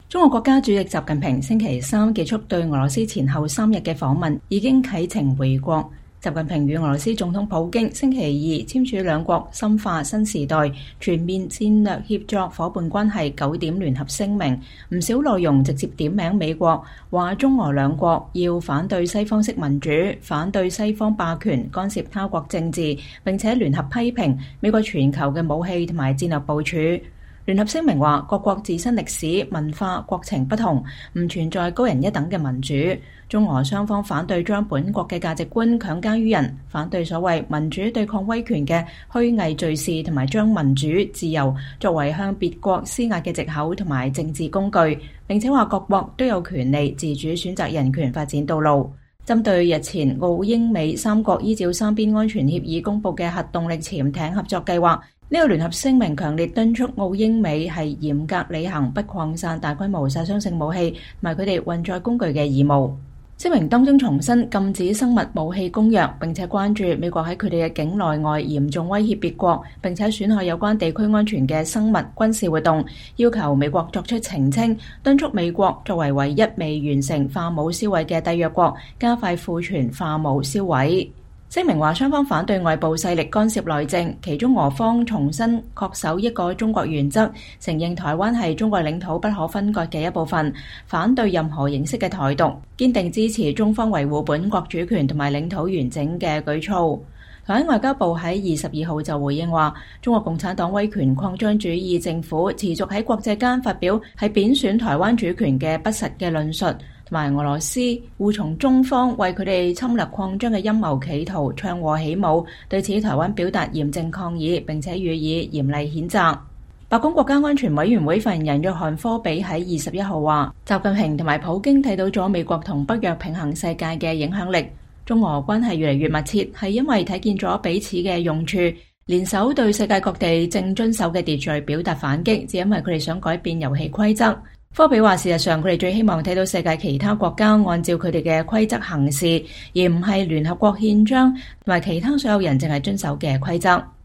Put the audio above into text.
中國國家主席習近平星期三結束對俄羅斯前後3日嘅訪問，已經啟程回國。習近平與俄羅斯總統普京星期二簽署兩國深化新時代全面戰略協作夥伴關係9點聯合聲明，唔少內容直接點名美國，話中俄兩國要反對西方式民主，反對西方霸權干涉他國政治，並且聯合批評美國全球嘅武器同埋戰略部署。聯合聲明話，各國自身歷史、文化、國情不同，唔存在高人一等嘅民主。中俄雙方反對將本國嘅價值觀強加於人，反對所謂民主對抗威權嘅虛偽敘事，同埋將民主自由作為向別國施壓嘅藉口同埋政治工具。並且話各國都有權利自主選擇人權發展道路。針對日前澳英美三國依照三邊安全協議公佈嘅核動力潛艇合作計劃，呢個聯合聲明強烈敦促澳英美係嚴格履行不擴散大規模殺傷性武器同埋佢哋運載工具嘅義務。聲明當中重申禁止生物武器公約，並且關注美國喺佢哋嘅境內外嚴重威脅別國，並且損害有關地區安全嘅生物軍事活動，要求美國作出澄清，敦促美國作為唯一未完成化武銷毀嘅締約國，加快庫存化武銷毀。聲明話雙方反對外部勢力干涉內政，其中俄方重申恪守一個中國原則，承認台灣係中國領土不可分割嘅一部分，反對任何形式嘅台獨，堅定支持中方維護本國主權同埋領土完整嘅舉措。台灣外交部喺22號就回應話，中國共產黨威權擴張主義政府持續喺國際間發表係貶損台灣主權嘅不實嘅論述，同埋俄羅斯護從中方為佢哋侵略擴張嘅陰謀企圖唱和起舞，對此台灣表達嚴正抗議，並且予以嚴厲譴責。白宮國家安全委員會發言人約翰科比喺21號話，習近平同埋普京睇到咗美國同北約平衡世界嘅影響力，中俄關係越嚟越密切，係因為睇見咗彼此嘅用處，聯手對世界各地正遵守嘅秩序表達反擊，只因為佢哋想改變遊戲規則。科比話，事實上佢哋最希望睇到世界其他國家按照佢哋嘅規則行事，而唔係聯合國憲章同埋其他所有人淨係遵守嘅規則。